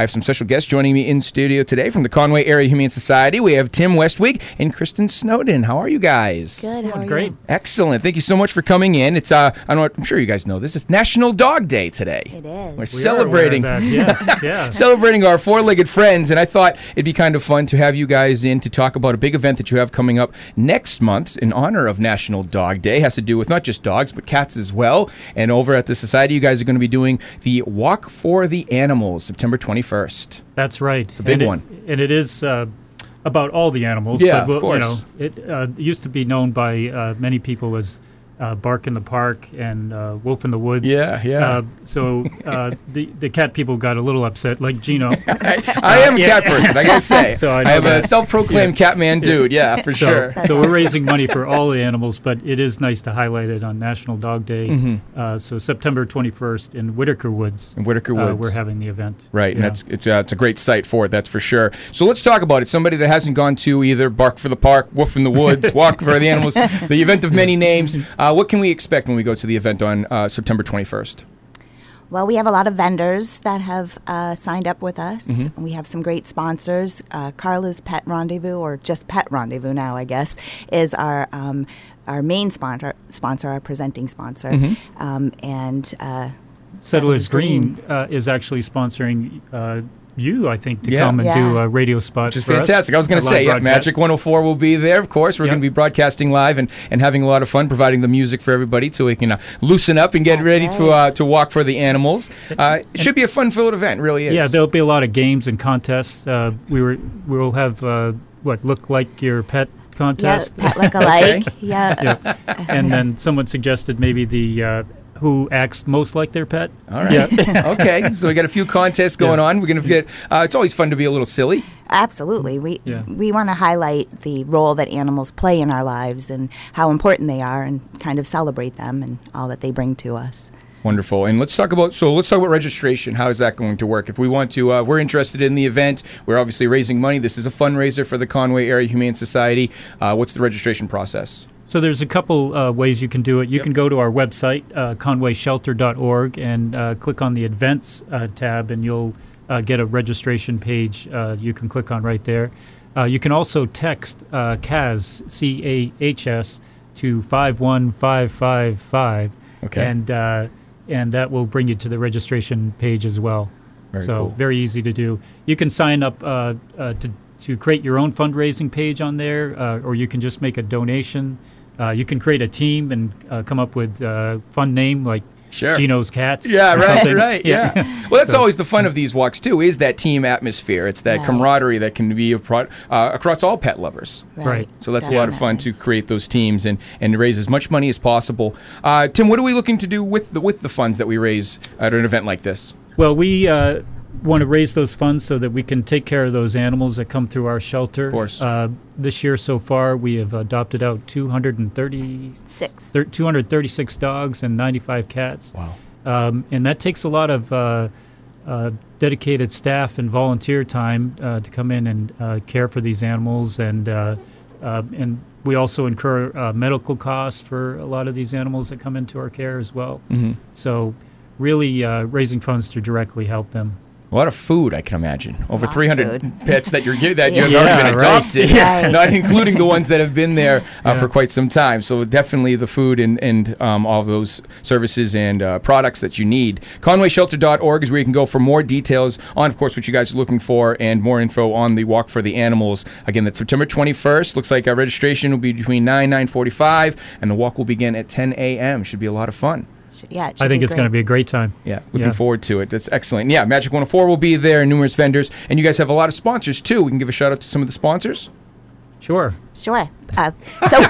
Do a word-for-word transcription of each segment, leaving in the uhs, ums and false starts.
I have some special guests joining me in studio today from the Conway Area Humane Society. We have Tim Westwig and Kristen Snowden. How are you guys? Good. How are Great. you? Excellent. Thank you so much for coming in. It's uh, I know I'm sure you guys know this. It's National Dog Day today. It is. We're We celebrating. are aware of that. Yes, yeah. Celebrating our four-legged friends, and I thought it'd be kind of fun to have you guys in to talk about a big event that you have coming up next month in honor of National Dog Day. It has to do with not just dogs, but cats as well. And over at the Society, you guys are going to be doing the Walk for the Animals, September twenty-first. That's right. It's a big and one. It, and it is uh, about all the animals. Yeah, but, we'll- of course. You know, it uh, used to be known by uh, many people as uh, Bark in the Park and uh, Wolf in the Woods. Yeah, yeah. Uh, so uh, the the cat people got a little upset, like Gino. I, I am a yeah. cat person, I gotta say. So I I, know have a that. self-proclaimed cat man dude, yeah, for So, sure. so we're raising money for all the animals, but it is nice to highlight it on National Dog Day. Mm-hmm. Uh, so September twenty-first in Whitaker Woods. In Whitaker uh, Woods. we're having the event. Right, and Yeah. that's it's, uh, it's a great site for it, that's for sure. So let's talk about it. Somebody that hasn't gone to either Bark for the Park, Wolf in the Woods, Walk for the Animals, the event of many names. Uh, what can we expect when we go to the event on uh, September twenty-first? Well, we have a lot of vendors that have uh, signed up with us. Mm-hmm. We have some great sponsors. Uh, Carla's Pet Rendezvous, or just Pet Rendezvous now, I guess, is our um, our main sponsor, sponsor, our presenting sponsor. Mm-hmm. Um, and uh, Settlers Settlers Green Green. uh, is actually sponsoring uh, you, I think, to Yeah. come and Yeah. do a radio spot. Which is for us, fantastic. I was going a to live say, yeah, broadcast. Magic one oh four will be there, of course. We're Yep. going to be broadcasting live and, and having a lot of fun, providing the music for everybody so we can uh, loosen up and get That's ready to right. uh, to walk for the animals. Uh, it should be a fun-filled event, really is. Yeah, there'll be a lot of games and contests. Uh, we were we'll have uh, what look like your pet yeah, contest, Pet Like Alike. Okay. Yeah. Yeah. and then someone suggested maybe the uh, who acts most like their pet. All right. Okay, so we got a few contests going Yeah. on. We're going to get. Uh, it's always fun to be a little silly. Absolutely. We Yeah. we want to highlight the role that animals play in our lives and how important they are, and kind of celebrate them and all that they bring to us. Wonderful. And let's talk about. So let's talk about registration. How is that going to work? If we want to, uh, we're interested in the event. We're obviously raising money. This is a fundraiser for the Conway Area Humane Society. Uh, what's the registration process? So there's a couple uh, ways you can do it. You Yep. can go to our website, uh, conway shelter dot org, and uh, click on the events uh, tab, and you'll uh, get a registration page uh, you can click on right there. Uh, you can also text uh, C A H S, C A H S, to five one five five five, Okay. and uh, and that will bring you to the registration page as well. Very so cool. very easy to do. You can sign up uh, uh, to to create your own fundraising page on there, uh, or you can just make a donation. Uh, you can create a team and uh, come up with a fun name like Sure. Gino's Cats. Yeah, or right, something. right, yeah. Well, that's So- always the fun of these walks too. Is that team atmosphere? It's that Right. camaraderie that can be a pro- uh, across all pet lovers. Right. So that's a lot of fun to Definitely. create those teams and, and raise as much money as possible. Uh, Tim, what are we looking to do with the with the funds that we raise at an event like this? Well, we uh, want to raise those funds so that we can take care of those animals that come through our shelter. Of course. Uh, this year so far, we have adopted out two hundred thirty, Six. thir- two hundred thirty-six dogs and ninety-five cats. Wow. Um, and that takes a lot of uh, uh, dedicated staff and volunteer time uh, to come in and uh, care for these animals. And uh, uh, and we also incur uh, medical costs for a lot of these animals that come into our care as well. Mm-hmm. So really uh, raising funds to directly help them. A lot of food, I can imagine. Over lot of three hundred food. pets that you're gi- that you've Yeah, already been right. adopted, Right. not including the ones that have been there uh, Yeah. for quite some time. So definitely the food and and um, all of those services and uh, products that you need. Conway shelter dot org is where you can go for more details on, of course, what you guys are looking for and more info on the Walk for the Animals. Again, that's September twenty-first. Looks like our registration will be between nine nine forty-five, and the walk will begin at ten a.m. Should be a lot of fun. Yeah, it I should think be it's going to great. be a great time. Yeah, looking Yeah. forward to it. That's excellent. Yeah, Magic one oh four will be there, numerous vendors, and you guys have a lot of sponsors too. We can give a shout out to some of the sponsors. Sure. Sure. Uh, so,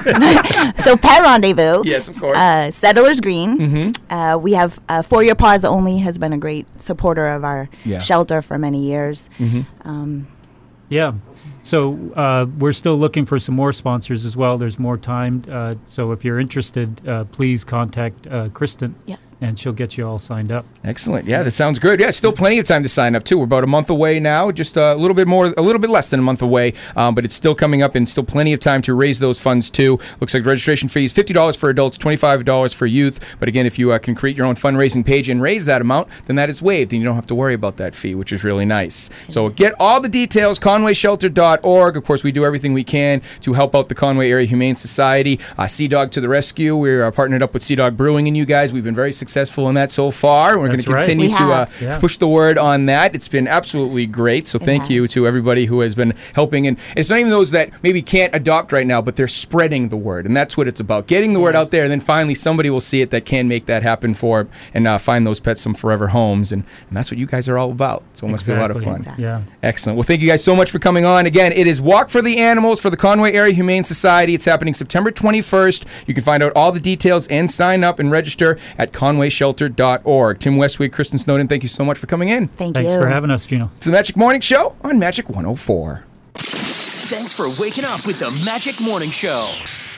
so Pet Rendezvous. Yes, of course. Uh, Settlers Green. Mm-hmm. Uh, we have uh, For Your Paws Only has been a great supporter of our Yeah. shelter for many years. Mm-hmm. Um, Yeah. So uh, we're still looking for some more sponsors as well. There's more time. Uh, so if you're interested, uh, please contact uh, Kristen. Yeah. and she'll get you all signed up. Excellent. Yeah, that sounds good. Yeah, still plenty of time to sign up too. We're about a month away now, just a little bit more, a little bit less than a month away, um, but it's still coming up and still plenty of time to raise those funds too. Looks like the registration fee is fifty dollars for adults, twenty-five dollars for youth. But again, if you uh, can create your own fundraising page and raise that amount, then that is waived and you don't have to worry about that fee, which is really nice. So get all the details, conway shelter dot org. Of course, we do everything we can to help out the Conway Area Humane Society. Uh, Sea Dog to the rescue. We're uh, partnered up with Sea Dog Brewing and you guys. We've been very successful in that so far. We're going to That's right. continue We to uh, have. Yeah. push the word on that. It's been absolutely great. So thank you has. to everybody who has been helping. And it's not even those that maybe can't adopt right now, but they're spreading the word. And that's what it's about. Getting the word Yes. out there, and then finally somebody will see it that can make that happen for and uh, find those pets some forever homes. And, and that's what you guys are all about. So it must be a lot of Exactly. fun. Exactly. Yeah. Excellent. Well, thank you guys so much for coming on. Again, it is Walk for the Animals for the Conway Area Humane Society. It's happening September twenty-first. You can find out all the details and sign up and register at conway shelter dot org. Tim Westwick, Kristen Snowden, thank you so much for coming in. Thank Thanks you. for having us, Gino. It's the Magic Morning Show on Magic one oh four. Thanks for waking up with the Magic Morning Show.